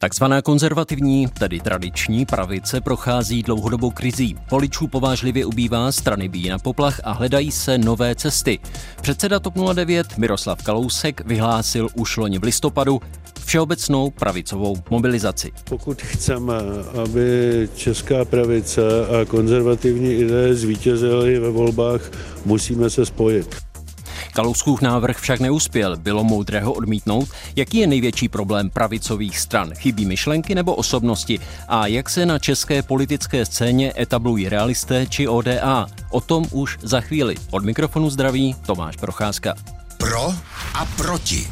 Takzvaná konzervativní, tedy tradiční pravice prochází dlouhodobou krizí. Voličů povážlivě ubývá, strany bijí na poplach a hledají se nové cesty. Předseda TOP 09 Miroslav Kalousek vyhlásil už loni v listopadu všeobecnou pravicovou mobilizaci. Pokud chceme, aby česká pravice a konzervativní ideje zvítězily ve volbách, musíme se spojit. Kalouskův návrh však neuspěl, bylo moudré ho odmítnout. Jaký je největší problém pravicových stran? Chybí myšlenky nebo osobnosti? A jak se na české politické scéně etablují realisté či ODA? O tom už za chvíli. Od mikrofonu zdraví Tomáš Procházka. Pro a proti.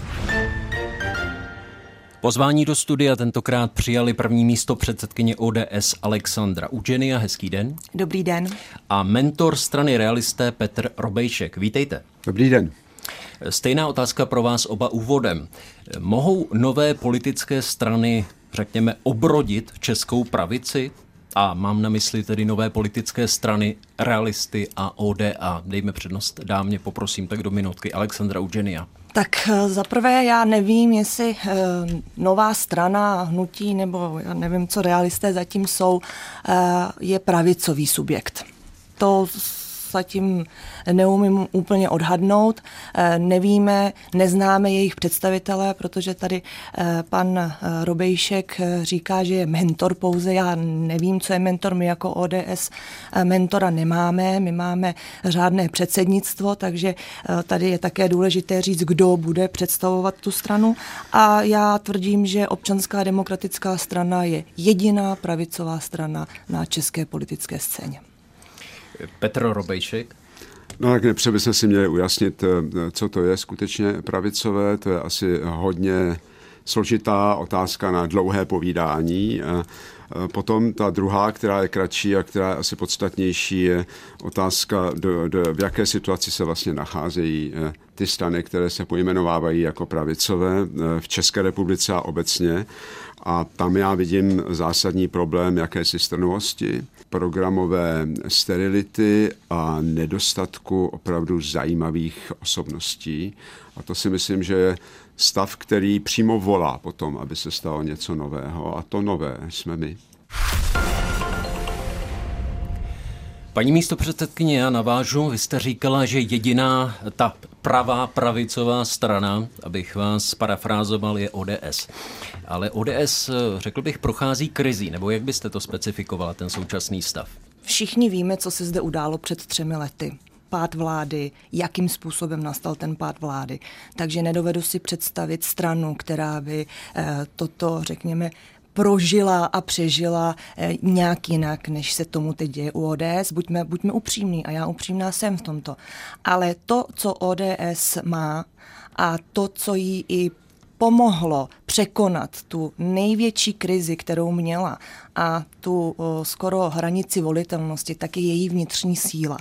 Pozvání do studia tentokrát přijali první místopředsedkyně ODS Alexandra Udženija. Hezký den. Dobrý den. A mentor strany Realisté Petr Robejšek. Vítejte. Dobrý den. Stejná otázka pro vás oba úvodem. Mohou nové politické strany, řekněme, obrodit českou pravici? A mám na mysli tedy nové politické strany Realisty a ODA. Dejme přednost dámě, poprosím tak do minutky. Alexandra Udženija. Tak zaprvé já nevím, jestli nová strana, hnutí nebo já nevím, co Realisté zatím jsou, je pravicový subjekt. To zatím neumím úplně odhadnout. Nevíme, neznáme jejich představitele, protože tady pan Robejšek říká, že je mentor pouze. Já nevím, co je mentor. My jako ODS mentora nemáme. My máme řádné předsednictvo, takže tady je také důležité říct, kdo bude představovat tu stranu. A já tvrdím, že Občanská demokratická strana je jediná pravicová strana na české politické scéně. Petr Robejšek. No tak nepře bychom si měli ujasnit, co to je skutečně pravicové. To je asi hodně složitá otázka na dlouhé povídání. Potom ta druhá, která je kratší a která je asi podstatnější, je otázka, v jaké situaci se vlastně nacházejí ty strany, které se pojmenovávají jako pravicové v České republice a obecně. A tam já vidím zásadní problém jakési strnulosti, programové sterility a nedostatku opravdu zajímavých osobností. A to si myslím, že je stav, který přímo volá potom, aby se stalo něco nového. A to nové jsme my. Paní místopředsedkyně, já navážu. Vy jste říkala, že jediná ta pravá pravicová strana, abych vás parafrázoval, je ODS. Ale ODS, řekl bych, prochází krizí, nebo jak byste to specifikovala, ten současný stav? Všichni víme, co se zde událo před 3 lety. Pád vlády, jakým způsobem nastal ten pád vlády. Takže nedovedu si představit stranu, která by toto, řekněme, prožila a přežila nějak jinak, než se tomu teď děje u ODS. Buďme upřímní a já upřímná jsem v tomto. Ale to, co ODS má a to, co jí i pomohlo překonat tu největší krizi, kterou měla a tu skoro hranici volitelnosti, tak je její vnitřní síla.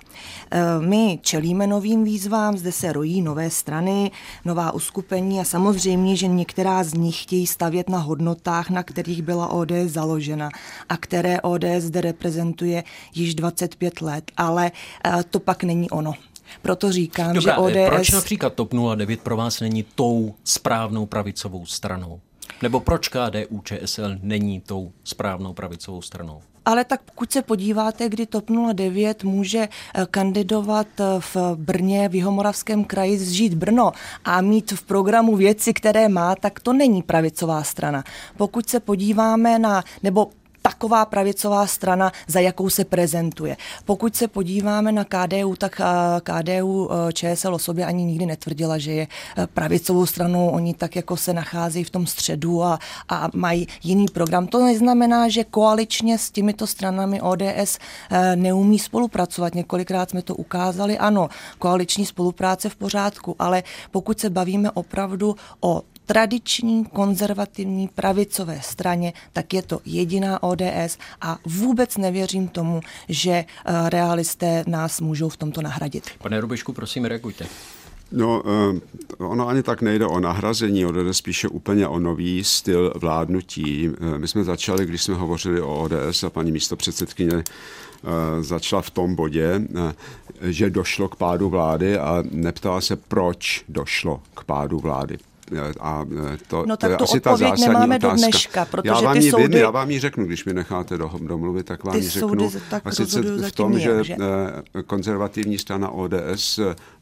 My čelíme novým výzvám, zde se rojí nové strany, nová uskupení a samozřejmě, že některá z nich chtějí stavět na hodnotách, na kterých byla ODS založena a které ODS zde reprezentuje již 25 let, ale to pak není ono. Proto říkám, Dobrá, že ODS... Proč například TOP 09 pro vás není tou správnou pravicovou stranou? Nebo proč KDU ČSL není tou správnou pravicovou stranou? Ale tak pokud se podíváte, kdy TOP 09 může kandidovat v Brně, v Jihomoravském kraji, zžít Brno a mít v programu věci, které má, tak to není pravicová strana. Pokud se podíváme na... nebo taková pravicová strana, za jakou se prezentuje. Pokud se podíváme na KDU, tak KDU ČSL o sobě ani nikdy netvrdila, že je pravicovou stranou. Oni tak jako se nacházejí v tom středu a mají jiný program. To neznamená, že koaličně s těmito stranami ODS neumí spolupracovat. Několikrát jsme to ukázali. Ano, koaliční spolupráce v pořádku, ale pokud se bavíme opravdu o tradiční, konzervativní, pravicové straně, tak je to jediná ODS a vůbec nevěřím tomu, že Realisté nás můžou v tomto nahradit. Pane Robejšku, prosím, reagujte. No, ono ani tak nejde o nahrazení, jde spíše úplně o nový styl vládnutí. My jsme začali, když jsme hovořili o ODS a paní místopředsedkyně začala v tom bodě, že došlo k pádu vlády a neptala se, proč došlo k pádu vlády. A No to je tak tu asi ta odpověď zásadní nemáme otázka. do dneška, protože já vám ty ji soudy... já vám ji řeknu, když mi necháte domluvit, tak vám ji řeknu. soudy tak A sice rozhodují v tom, zatím že nějak, konzervativní strana ODS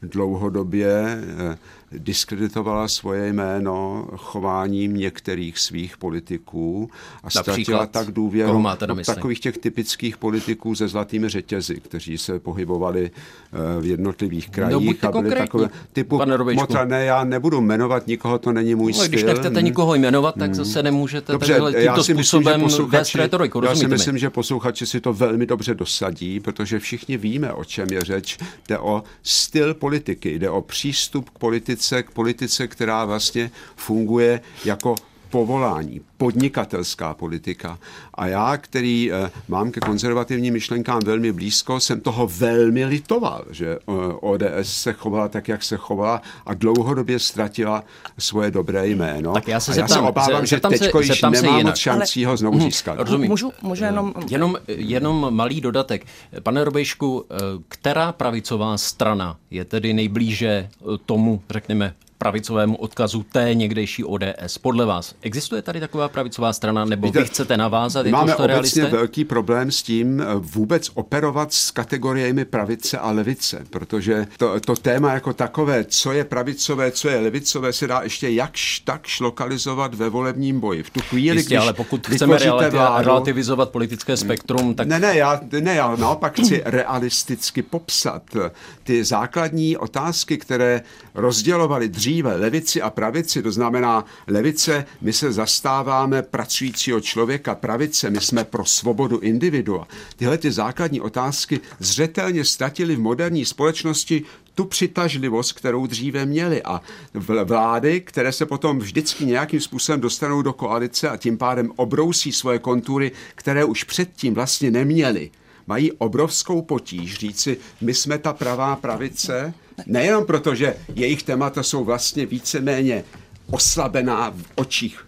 dlouhodobě diskreditovala svoje jméno chováním některých svých politiků a ztratila tak důvěru takových těch typických politiků se zlatými řetězy, kteří se pohybovali v jednotlivých krajích a byli takové typu Motrané, já nebudu jmenovat nikoho, to není můj styl. Když nechcete nikoho jmenovat, tak zase nemůžete tímto způsobem vést rétoriku. Já si myslím, že posluchači si to velmi dobře dosadí, protože všichni víme, o čem je řeč. Jde o styl politiky, jde o přístup k politice, která vlastně funguje jako povolání, podnikatelská politika. A já, který mám ke konzervativním myšlenkám velmi blízko, jsem toho velmi litoval, že ODS se chovala tak, jak se chovala a dlouhodobě ztratila svoje dobré jméno. Tak já se zeptám, já se obávám, že teďko již nemá moc šancí ho znovu získat. Rozumím. Můžu jenom malý dodatek. Pane Robejšku, která pravicová strana je tedy nejblíže tomu, řekněme, pravicovému odkazu té někdejší ODS? Podle vás existuje tady taková pravicová strana, nebo vy chcete navázat? Máme obecně velký problém s tím vůbec operovat s kategoriemi pravice a levice, protože to téma jako takové, co je pravicové, co je levicové, se dá ještě jakž takž lokalizovat ve volebním boji. V tu chvíli, jistě, ale pokud chceme relativizovat politické spektrum, tak... Já naopak chci realisticky popsat ty základní otázky, které rozdělovaly dříve levici a pravici, to znamená levice, my se zastáváme pracujícího člověka, pravice, my jsme pro svobodu individua. Tyhle ty základní otázky zřetelně ztratily v moderní společnosti tu přitažlivost, kterou dříve měly a vlády, které se potom vždycky nějakým způsobem dostanou do koalice a tím pádem obrousí svoje kontury, které už předtím vlastně neměly, mají obrovskou potíž říci, my jsme ta pravá pravice, nejenom proto, že jejich témata jsou vlastně víceméně oslabená v očích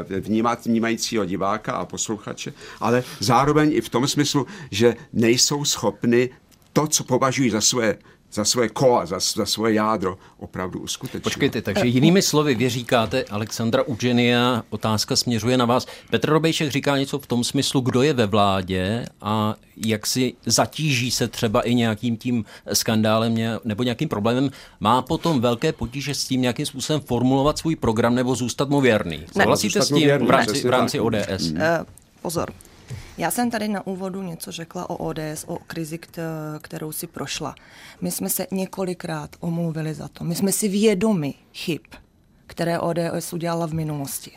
vnímajícího diváka a posluchače, ale zároveň i v tom smyslu, že nejsou schopny to, co považují za svoje kola, za svoje jádro opravdu uskutečnit. Počkejte, takže jinými slovy, vy říkáte, Alexandra Udženia, otázka směřuje na vás. Petr Robejšek říká něco v tom smyslu, kdo je ve vládě a jak si zatíží se třeba i nějakým tím skandálem nebo nějakým problémem, má potom velké potíže s tím nějakým způsobem formulovat svůj program nebo zůstat mu věrný. Souhlasíte s tím v rámci ODS? Pozor. Já jsem tady na úvodu něco řekla o ODS, o krizi, kterou si prošla. My jsme se několikrát omluvili za to. My jsme si vědomi chyb, které ODS udělala v minulosti.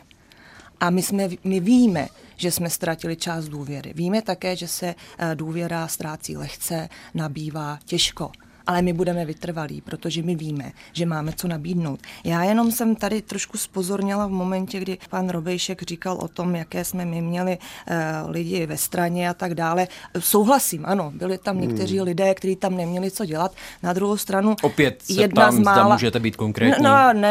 A my víme, že jsme ztratili část důvěry. Víme také, že se důvěra ztrácí lehce, nabývá těžko. Ale my budeme vytrvalí, protože my víme, že máme co nabídnout. Já jenom jsem tady trošku zpozorněla v momentě, kdy pan Robejšek říkal o tom, jaké jsme my měli lidi ve straně a tak dále. Souhlasím, ano, byli tam někteří lidé, kteří tam neměli co dělat. Na druhou stranu opět se ptám, zda můžete být konkrétní.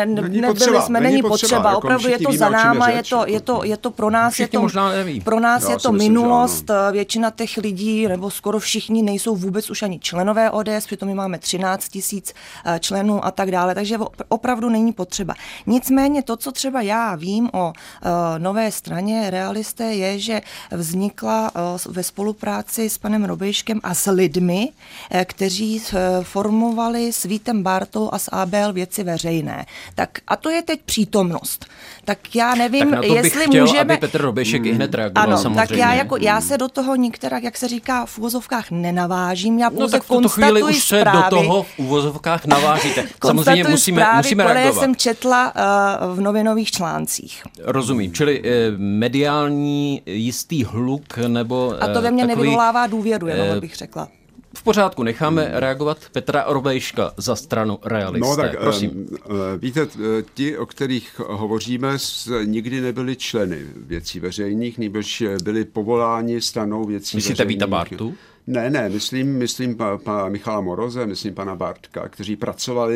Není potřeba. Opravdu je to za náma, je to pro nás, je to minulost. Většina těch lidí, nebo skoro všichni nejsou vůbec už ani členové ODS, přitom my máme 13 000 členů a tak dále, takže opravdu není potřeba. Nicméně to, co třeba já vím o nové straně Realisté, je, že vznikla ve spolupráci s panem Robejškem a s lidmi, kteří formovali s Vítem Bártou a s ABL Věci veřejné. Tak a to je teď přítomnost. Tak já nevím, tak jestli můžeme... aby Petr Robejšek i hned reagoval, ano, samozřejmě. Tak já se do toho některak, jak se říká, v uvozovkách nenavážím, já pouze konstatuji zprávy. Do toho v uvozovkách navážíte. Samozřejmě musíme reagovat. Které jsem četla v novinových článcích. Rozumím, čili mediální jistý hluk nebo... A to ve mně nevyvolává důvěru, jenom bych řekla. V pořádku, necháme reagovat Petra Robejška za stranu Realisté. No tak, prosím. Víte, ti, o kterých hovoříme, nikdy nebyli členy Věcí veřejných, nebož byli povoláni stranou Věcí veřejných. Myslíte Víta Bártu? Ne, myslím pana Michala Moroze, myslím pana Bartka, kteří pracovali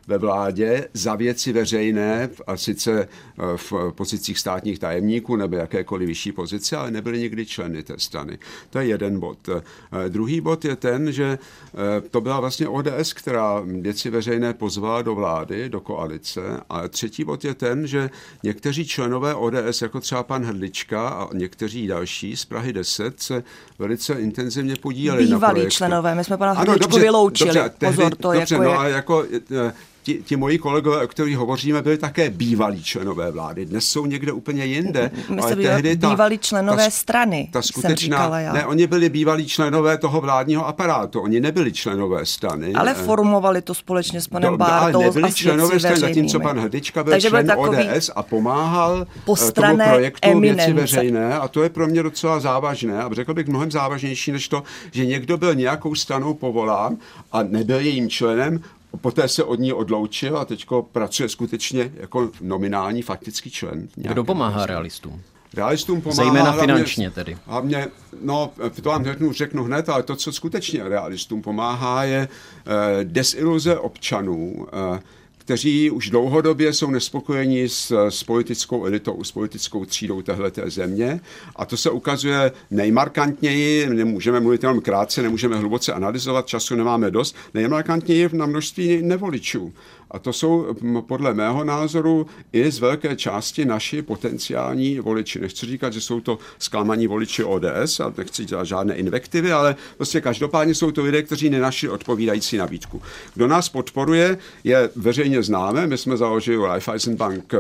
ve vládě za věci veřejné, a sice v pozicích státních tajemníků nebo jakékoliv vyšší pozice, ale nebyli nikdy členy té strany. To je jeden bod. Druhý bod je ten, že to byla vlastně ODS, která věci veřejné pozvala do vlády, do koalice. A třetí bod je ten, že někteří členové ODS, jako třeba pan Hrdlička a někteří další z Prahy 10, se velice intenzivně podíleli na projektu. Bývalí členové, my jsme pana Hrdličku vyloučili. Dobře, pozor, to dobře, jako no je... a jako ti moji kolegové, o kterých hovoříme, byli také bývalí členové vlády. Dnes jsou někde úplně jinde. Ale tehdy bývalí členové strany, ta skutečná, jsem říkala já. Ne, oni byli bývalí členové toho vládního aparátu. Oni nebyli členové strany. Ale formovali to společně s panem Bártou. Ale nebyli členové strany, zatímco pan Hrdlička byl člen ODS a pomáhal tomu projektu věci veřejné. A to je pro mě docela závažné. A řekl bych mnohem závažnější, než to, že někdo byl nějakou stranou povolán a nebyl jejím členem, poté se od ní odloučil a teďko pracuje skutečně jako nominální faktický člen. Kdo pomáhá realistům? Realistům pomáhá zejména finančně tedy. Hlavně, no, to vám řeknu hned, ale to, co skutečně realistům pomáhá, je desiluze občanů, kteří už dlouhodobě jsou nespokojeni s politickou elitou, s politickou třídou téhleté země. A to se ukazuje nejmarkantněji, nemůžeme mluvit jenom krátce, nemůžeme hluboce analyzovat, času nemáme dost, nejmarkantněji na množství nevoličů. A to jsou podle mého názoru i z velké části naši potenciální voliči. Nechci říkat, že jsou to zklamaní voliči ODS, a nechci dělat žádné invektivy, ale prostě každopádně jsou to lidé, kteří nenašli odpovídající nabídku. Kdo nás podporuje, je veřejně známé. My jsme založili Raiffeisenbank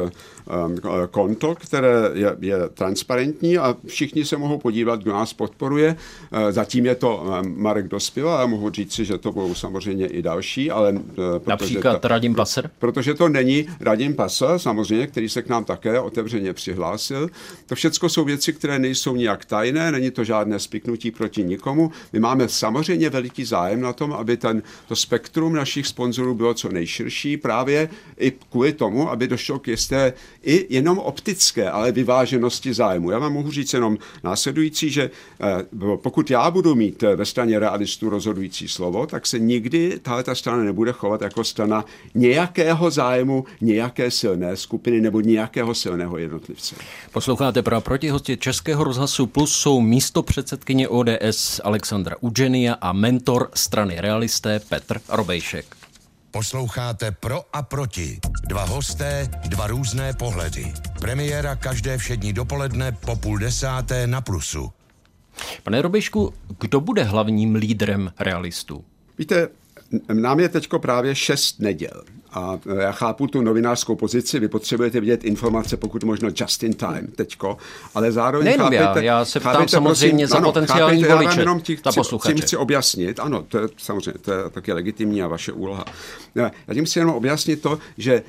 konto, které je transparentní a všichni se mohou podívat, kdo nás podporuje. Zatím je to Marek Dospěl, a mohu říci, že to budou samozřejmě i další, ale například Radim Passer? Protože to není Radim Passer, samozřejmě, který se k nám také otevřeně přihlásil. To všechno jsou věci, které nejsou nijak tajné, není to žádné spiknutí proti nikomu. My máme samozřejmě veliký zájem na tom, aby to spektrum našich sponzorů bylo co nejširší, právě i kvůli tomu, aby došlo k jisté i jenom optické, ale vyváženosti zájmu. Já vám mohu říct jenom následující, že pokud já budu mít ve straně realistů rozhodující slovo, tak se nikdy tahleta strana nebude chovat jako strana nějakého zájmu, nějaké silné skupiny nebo nějakého silného jednotlivce. Posloucháte Pro a proti. Hosti Českého rozhlasu Plus jsou místopředsedkyně ODS Alexandra Udženija a mentor strany Realisté Petr Robejšek. Posloucháte Pro a proti. Dva hosté, dva různé pohledy. Premiéra každé všední dopoledne po 9:30 na Plusu. Pane Robejšku, kdo bude hlavním lídrem realistů? Víte, nám je teďko právě 6 neděl. A já chápu tu novinářskou pozici, vy potřebujete vidět informace, pokud možno just in time teďko, ale zároveň nejenom já se ptám samozřejmě za potenciální voliče, ta posluchače. Tím chci objasnit, ano, to je samozřejmě, to je taky legitimní a vaše úloha. Já tím chci jenom objasnit to, že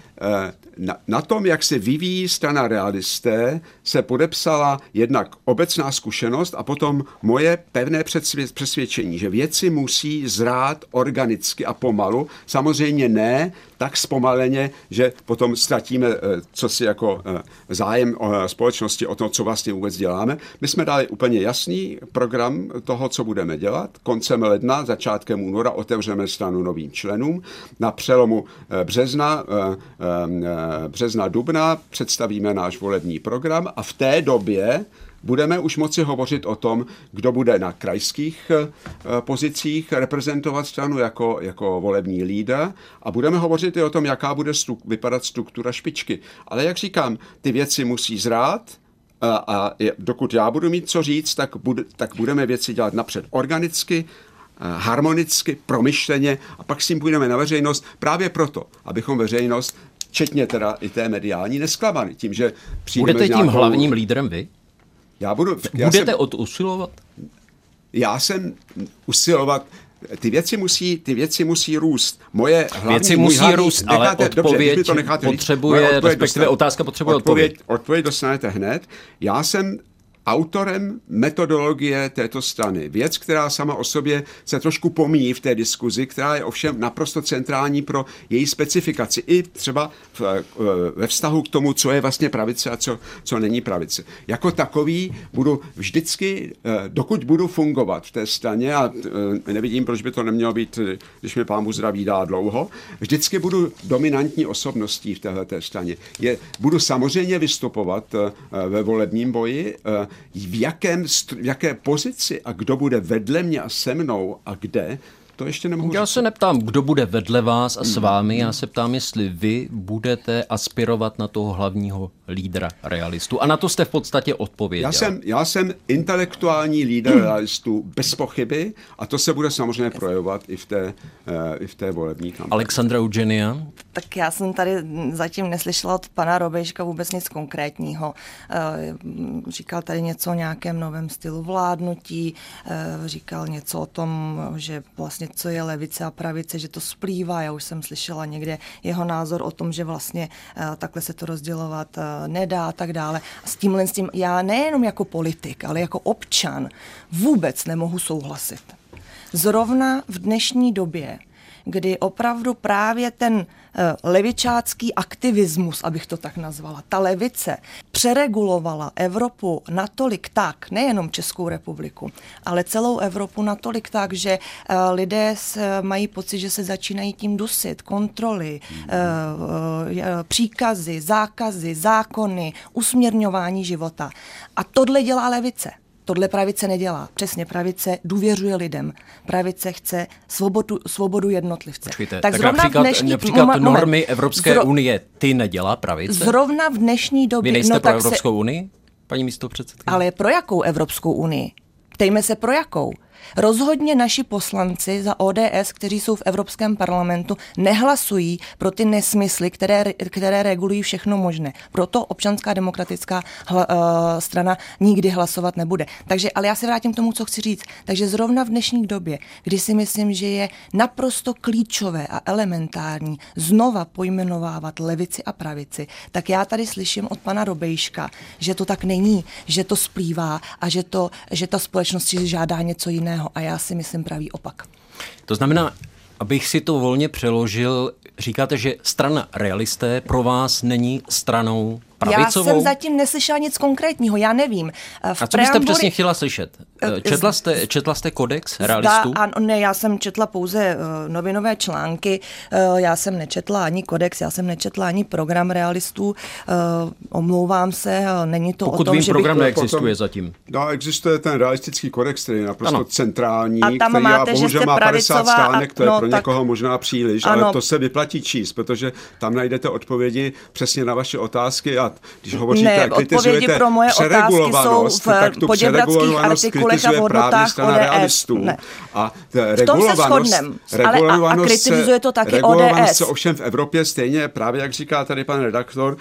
na tom, jak se vyvíjí strana Realisté, se podepsala jednak obecná zkušenost a potom moje pevné přesvědčení, že věci musí zrát organicky a pomalu, samozřejmě ne tak zpomaleně, že potom ztratíme cosi jako zájem společnosti o to, co vlastně vůbec děláme. My jsme dali úplně jasný program toho, co budeme dělat. Koncem ledna, začátkem února otevřeme stranu novým členům. Na přelomu března, dubna představíme náš volební program a v té době budeme už moci hovořit o tom, kdo bude na krajských pozicích reprezentovat stranu jako volební lídr a budeme hovořit i o tom, jaká bude vypadat struktura špičky. Ale jak říkám, ty věci musí zrát a dokud já budu mít co říct, tak budeme věci dělat napřed organicky, harmonicky, promyšleně a pak s tím půjdeme na veřejnost právě proto, abychom veřejnost, včetně teda i té mediální, nesklamali tím, že přijdeme budete tím hlavním lídrem vy? Budete usilovat? Já jsem usilovat. Ty věci musí růst. Věci musí růst, ale odpověď potřebuje, respektive otázka potřebuje odpověď. Odpověď dostanete hned. Já jsem autorem metodologie této strany. Věc, která sama o sobě se trošku pomíjí v té diskuzi, která je ovšem naprosto centrální pro její specifikaci. I třeba ve vztahu k tomu, co je vlastně pravice a co není pravice. Jako takový budu vždycky, dokud budu fungovat v té straně, a nevidím, proč by to nemělo být, když mi Pán Bůh zdraví dá dlouho, vždycky budu dominantní osobností v téhleté straně. Budu samozřejmě vystupovat ve volebním boji, v jaké pozici a kdo bude vedle mě a se mnou a kde, to ještě nemohu Já říct. se neptám, kdo bude vedle vás a s vámi, já se ptám, jestli vy budete aspirovat na toho hlavního lídra realistů. A na to jste v podstatě odpověděl. Já jsem intelektuální lídr realistů bez pochyby a to se bude samozřejmě projevovat i v té volební kampani. Alexandra Eugenia? Tak já jsem tady zatím neslyšela od pana Robejška vůbec nic konkrétního. Říkal tady něco o nějakém novém stylu vládnutí, říkal něco o tom, že vlastně co je levice a pravice, že to splývá. Já už jsem slyšela někde jeho názor o tom, že vlastně takhle se to rozdělovat nedá a tak dále. A s tím já nejenom jako politik, ale jako občan vůbec nemohu souhlasit. Zrovna v dnešní době, kdy opravdu právě ten levičácký aktivismus, abych to tak nazvala, ta levice přeregulovala Evropu natolik tak, nejenom Českou republiku, ale celou Evropu natolik tak, že lidé mají pocit, že se začínají tím dusit, kontroly, příkazy, zákazy, zákony, usměrňování života. A tohle dělá levice. Tohle pravice nedělá. Přesně, pravice důvěřuje lidem. Pravice chce svobodu jednotlivce. Počkejte, tak například normy Evropské unie ty nedělá pravice? Zrovna v dnešní době... Vy nejste pro Evropskou unii, paní místopředsedkyně? Ale pro jakou Evropskou unii? Ptejme se pro jakou. Rozhodně naši poslanci za ODS, kteří jsou v Evropském parlamentu, nehlasují pro ty nesmysly, které regulují všechno možné. Proto Občanská demokratická strana nikdy hlasovat nebude. Takže, ale já se vrátím k tomu, co chci říct. Takže zrovna v dnešní době, kdy si myslím, že je naprosto klíčové a elementární znova pojmenovávat levici a pravici, tak já tady slyším od pana Robejška, že to tak není, že to splývá a že ta společnost si žádá něco jiného. A já si myslím pravý opak. To znamená, abych si to volně přeložil, říkáte, že strana Realisté pro vás není stranou pravicovou? Já jsem zatím neslyšela nic konkrétního, já nevím. A co byste přesně chtěla slyšet? Četla jste kodex realistů? Ne, já jsem četla pouze novinové články, já jsem nečetla ani kodex, já jsem nečetla ani program realistů, omlouvám se, není to Pokud o tom, vím, že program bych... neexistuje zatím. No, existuje ten realistický kodex, který je naprosto centrální, a tam který máte, bohužel má 50 stránek, to je pro někoho možná příliš, ale to se vyplatí číst, protože tam najdete odpovědi přesně na vaše otázky a když hovoříte a kritizujete pro moje přeregulovanost, tak tu přeregulovanost kritizuje právě strana realistů. A regulovanost kritizuje to taky regulovanost ODS. se ovšem v Evropě stejně, právě jak říká tady pan redaktor,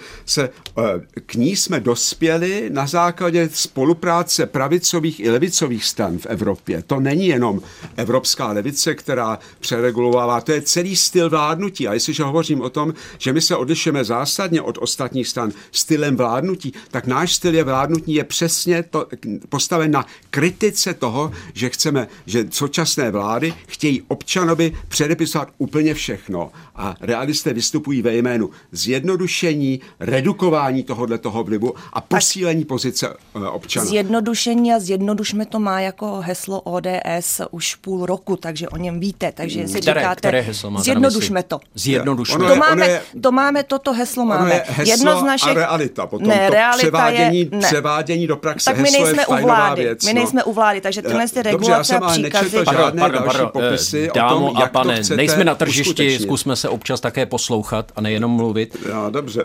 k ní jsme dospěli na základě spolupráce pravicových i levicových stran v Evropě. To není jenom evropská levice, která přeregulovává, to je celý styl vládnutí. A jestliže hovořím o tom, že my se odlišujeme zásadně od ostatních stran stylem vládnutí, tak náš styl vládnutí je přesně postaven na kritice toho, že chceme, že současné vlády chtějí občanovi předepisovat úplně všechno. A realisté vystupují ve jménu zjednodušení, redukování tohoto vlivu a posílení pozice občana. Zjednodušení a zjednodušme to má jako heslo ODS už půl roku, takže o něm víte. Takže si říkáte, které heslo máte zjednodušme to. Zjednodušme. Toto heslo máme. Ono je heslo a realita. Potom převádění do praxe. Tak my nejsme u vlády. My nejsme u vlády, takže tyhle regulace a příkazy. Dámo a pane, nejsme na tržišti, zkusme se občas také poslouchat a nejenom mluvit. No, dobře.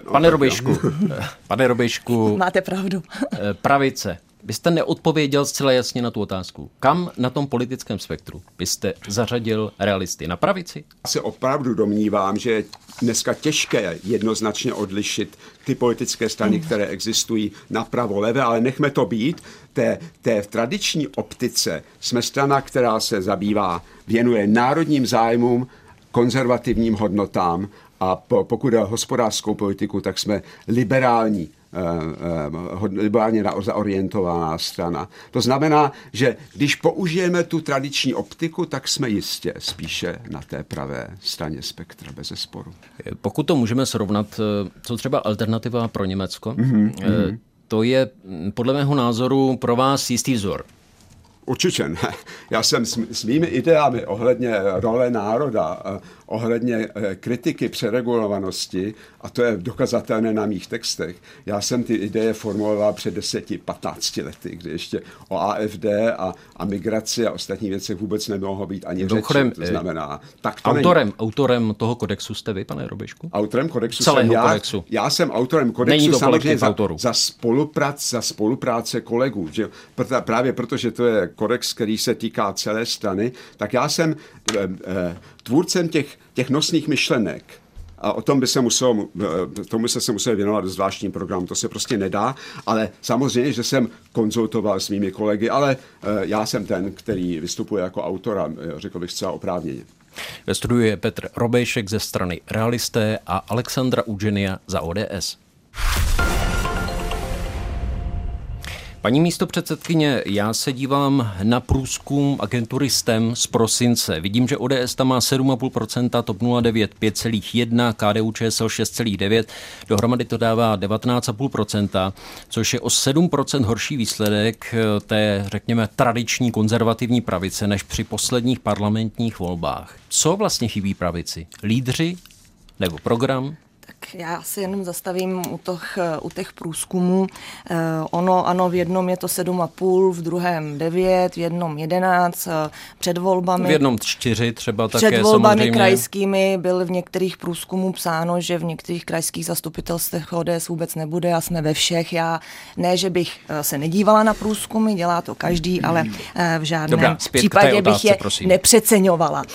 Pane Robejšku. Máte pravdu. Pravice. Vy jste neodpověděl zcela jasně na tu otázku. Kam na tom politickém spektru byste zařadil realisty? Na pravici? Já se opravdu domnívám, že je dneska těžké jednoznačně odlišit ty politické strany, které existují napravo, levé, ale nechme to být. Té tradiční optice jsme strana, která se věnuje národním zájmům, konzervativním hodnotám a pokud jde o hospodářskou politiku, tak jsme liberální liberálně zaorientovaná strana. To znamená, že když použijeme tu tradiční optiku, tak jsme jistě spíše na té pravé straně spektra, bezesporu. Pokud to můžeme srovnat, co třeba alternativa pro Německo, to je podle mého názoru pro vás jistý vzor. Určitě ne. Já jsem s mými ideami ohledně role národa, ohledně kritiky přeregulovanosti, a to je dokazatelné na mých textech, já jsem ty ideje formuloval před 10-15 lety, kdy ještě o AfD a migraci a ostatní věci vůbec nemohlo být ani řeči. To znamená, tak to autorem toho kodexu jste vy, pane Robejšku? Autorem kodexu celého jsem já. Kodexu. Já jsem autorem kodexu. Není to samozřejmě za spolupráce kolegů. Že? Právě protože to je kodex, který se týká celé strany, tak já jsem tvůrcem těch nosných myšlenek. A o tom tomu se musel věnovat zvláštním programu. To se prostě nedá, ale samozřejmě, že jsem konzultoval s mými kolegy, ale já jsem ten, který vystupuje jako autor a řekl bych zcela oprávněně. Ve studiu je Petr Robejšek ze strany Realisté a Alexandra Udženia za ODS. Paní místopředsedkyně, já se dívám na průzkum agentury STEM z prosince. Vidím, že ODS tam má 7,5%, TOP 09 5,1%, KDU-ČSL 6,9%, dohromady to dává 19,5%, což je o 7% horší výsledek té, řekněme, tradiční konzervativní pravice než při posledních parlamentních volbách. Co vlastně chybí pravici? Lídři nebo program? Já se jenom zastavím u těch průzkumů. Ano, v jednom je to 7,5, v druhém 9, v jednom 11, před volbami. V jednom 4 třeba také před volbami samozřejmě. Krajskými byl v některých průzkumů psáno, že v některých krajských zastupitelstvech ODS vůbec nebude a jsme ve všech. Já ne, že bych se nedívala na průzkumy, dělá to každý, ale v žádném případě bych je nepřeceňovala.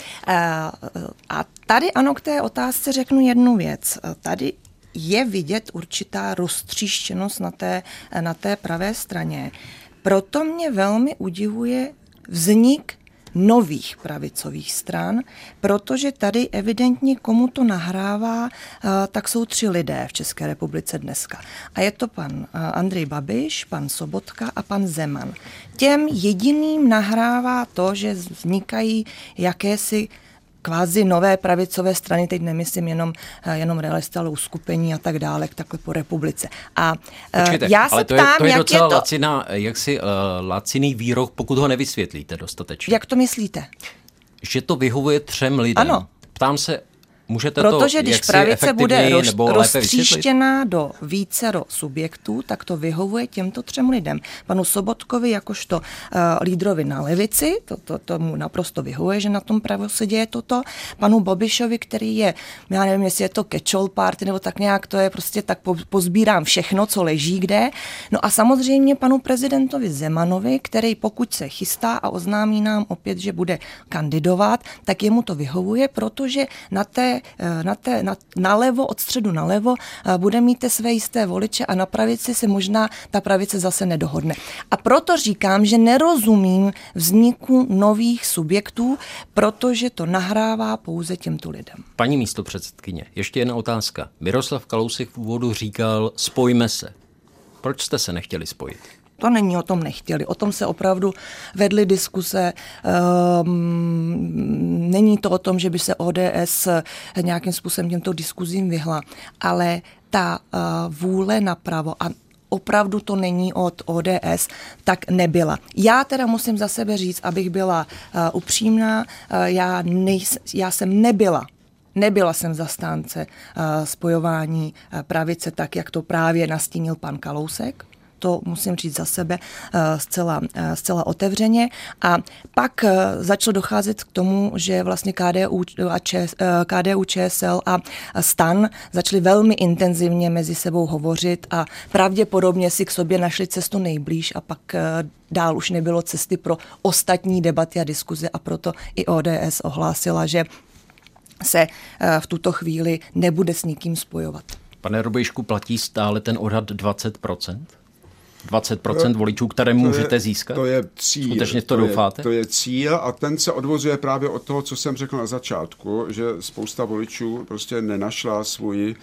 A tady ano, k té otázce řeknu jednu věc. Tady je vidět určitá roztříštěnost na té pravé straně. Proto mě velmi udivuje vznik nových pravicových stran, protože tady evidentně komu to nahrává, tak jsou 3 lidé v České republice dneska. A je to pan Andrej Babiš, pan Sobotka a pan Zeman. Těm jediným nahrává to, že vznikají jakési kvázi nové pravicové strany, teď nemyslím jenom Realisté, ale uskupení a tak dále, takhle po republice. A já se ptám, to je docela laciný výrok, pokud ho nevysvětlíte dostatečně. Jak to myslíte? Že to vyhovuje 3 lidem. Ano. Ptám se, můžete protože když pravice bude roztříštěná do vícero subjektů, tak to vyhovuje těmto 3 lidem. Panu Sobotkovi jakožto lídrovi na levici, to mu naprosto vyhovuje, že na tom pravo se děje toto. Panu Babišovi, který je, já nevím, jestli je to catch-all party, nebo tak nějak, to je prostě tak pozbírám všechno, co leží kde. No a samozřejmě panu prezidentovi Zemanovi, který pokud se chystá a oznámí nám opět, že bude kandidovat, tak jemu to vyhovuje, protože nalevo, od středu nalevo, bude mít své jisté voliče a na pravici se možná ta pravice zase nedohodne. A proto říkám, že nerozumím vzniku nových subjektů, protože to nahrává pouze těmto lidem. Paní místopředsedkyně, ještě jedna otázka. Miroslav Kalousek v úvodu říkal, spojme se. Proč jste se nechtěli spojit? To není o tom nechtěli. O tom se opravdu vedly diskuse. Není to o tom, že by se ODS nějakým způsobem těmto diskuzím vyhla, ale ta vůle napravo a opravdu to není od ODS, tak nebyla. Já teda musím za sebe říct, abych byla upřímná, já jsem Nebyla jsem zastánce spojování pravice tak, jak to právě nastínil pan Kalousek. To musím říct za sebe zcela otevřeně. A pak začalo docházet k tomu, že vlastně KDU, ČSL a STAN začali velmi intenzivně mezi sebou hovořit a pravděpodobně si k sobě našli cestu nejblíž a pak dál už nebylo cesty pro ostatní debaty a diskuze a proto i ODS ohlásila, že se v tuto chvíli nebude s nikým spojovat. Pane Robejšku, platí stále ten odhad 20%? 20% voličů, které můžete získat? To je cíl. Skutečně to doufáte? To je cíl a ten se odvozuje právě od toho, co jsem řekl na začátku, že spousta voličů prostě nenašla svůj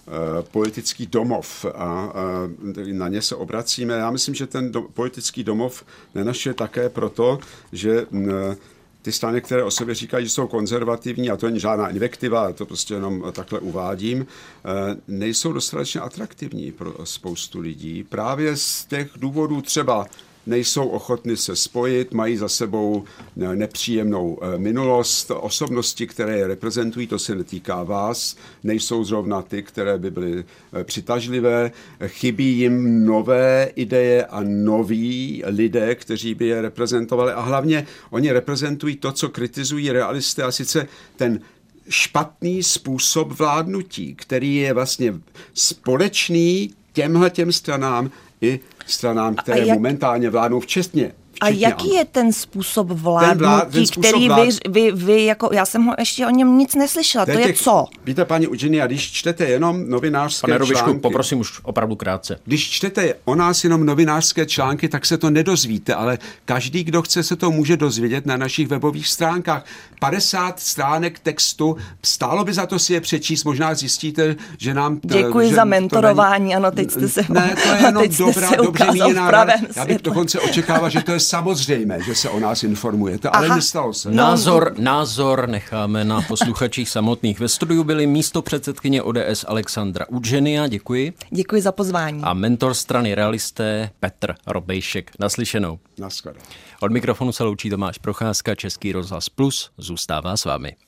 politický domov a na ně se obracíme. Já myslím, že ten politický domov nenašel také proto, že ty strany, které o sobě říkají, že jsou konzervativní, a to není žádná invektiva, to prostě jenom takhle uvádím, nejsou dostatečně atraktivní pro spoustu lidí. Právě z těch důvodů třeba nejsou ochotni se spojit, mají za sebou nepříjemnou minulost, osobnosti, které je reprezentují, to se netýká vás, nejsou zrovna ty, které by byly přitažlivé, chybí jim nové ideje a noví lidé, kteří by je reprezentovali a hlavně oni reprezentují to, co kritizují realisté, a sice ten špatný způsob vládnutí, který je vlastně společný těmhletěm stranám i stranám, které momentálně vládnou včetně. A jaký je ten způsob vládnutí, který vy jako, já jsem ho ještě o něm nic neslyšela, to je co? Víte, paní Udženija, když čtete jenom novinářské články... Pane Robišku, poprosím už opravdu krátce. Když čtete o nás jenom novinářské články, tak se to nedozvíte, ale každý, kdo chce, se to může dozvědět na našich webových stránkách. 50 stránek textu, stálo by za to si je přečíst, možná zjistíte, že nám... Děkuji za mentorování, ano, teď jste se... Ne, to je jenom dobře míněná rada. Já bych dokonce očekával, že to je samozřejmé, že se o nás informujete, ale nestalo se. Názor necháme na posluchačích samotných. Ve studiu byli místopředsedkyně ODS Alexandra Udženija, děkuji. Děkuji za pozvání. A mentor strany Realisté Petr Robejšek. Naslyšenou. Naschledanou. Od mikrofonu se loučí Tomáš Procházka, Český rozhlas Plus zůstává s vámi.